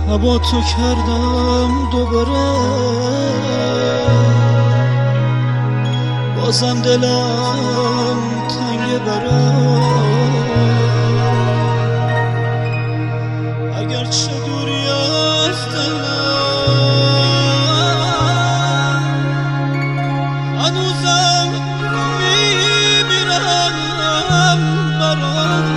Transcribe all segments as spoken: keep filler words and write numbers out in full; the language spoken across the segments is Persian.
با تو کردم دوباره، بازم دلم تنگ برات، اگرچه دوری از دلم هنوزم میمیرم برات.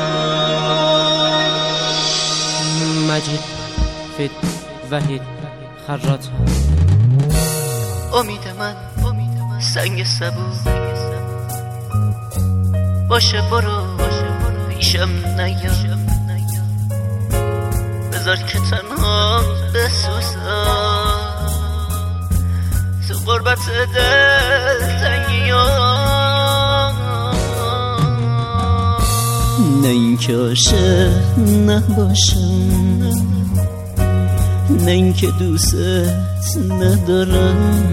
مجید فید وحید خراط. امید من سنگ سبو باشه، برو پیشم نیا، بذار که تنها بسوزم تو غربت دل تنگیام. نه این که عاشق نباشم، نه این که دوست ندارم،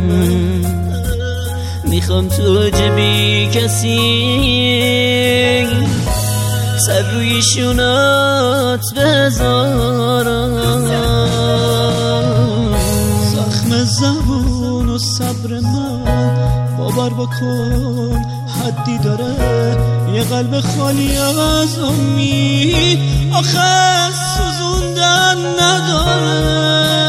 میخوام تو جبی کسی سر روی شونات بذارم. زخم زبون و صبر من باور بکن حدی داره، یه قلب خالی از امید آخه سوزوندن نداره.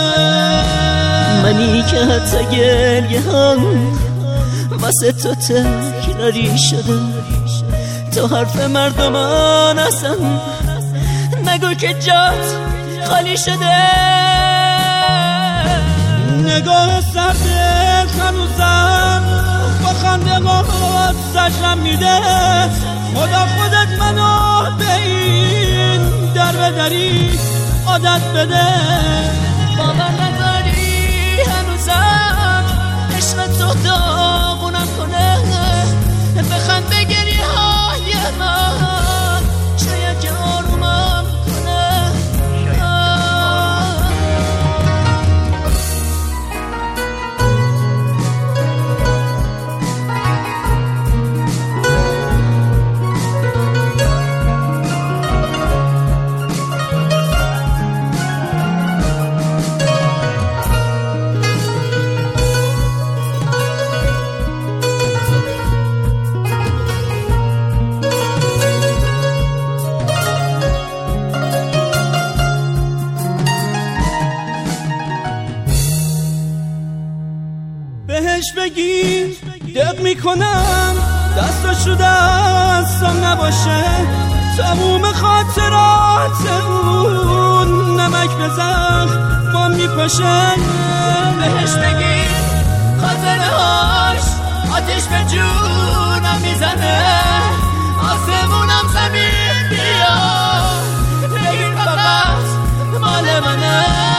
منی که حتی گریه هم واسه تو تکراری شده، تو حرف مردمان اصلا نگو که جات خالی شده. نگاه سرده هنوزم با خنده هات سجدم میده، خدا خودت منو به این در بدری عادت بده. باور نداری هنوزم عشق تو داغونم کنه، بخند بگری های من شاید که آرومم کنه. بهش بگی دق میکنم دستاشو دستم نباشه، تموم خاطرات اون نمک به زخمم میپاشه. بهش بگی خاطره هاش آتش به جونم میزنه، آسمونم زمین بیا بگیر فقط مال منه.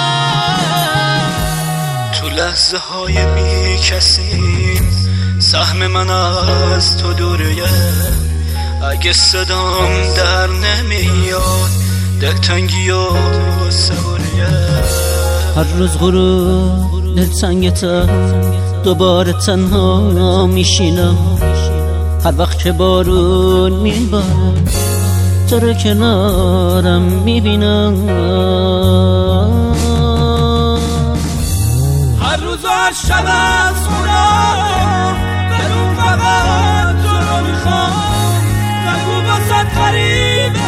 تو لحظه های بی کسیم سهم من از تو دوره، اگه صدام در نمیاد دلتنگی و سوریه. هر روز غروب دلتنگتم دوباره تنها میشینم، هر وقت که بارون میباره تو رو کنارم میبینم. هر روز و هر شب از خودم بدون فقط تو رو میخوام، نگو واسه غریبه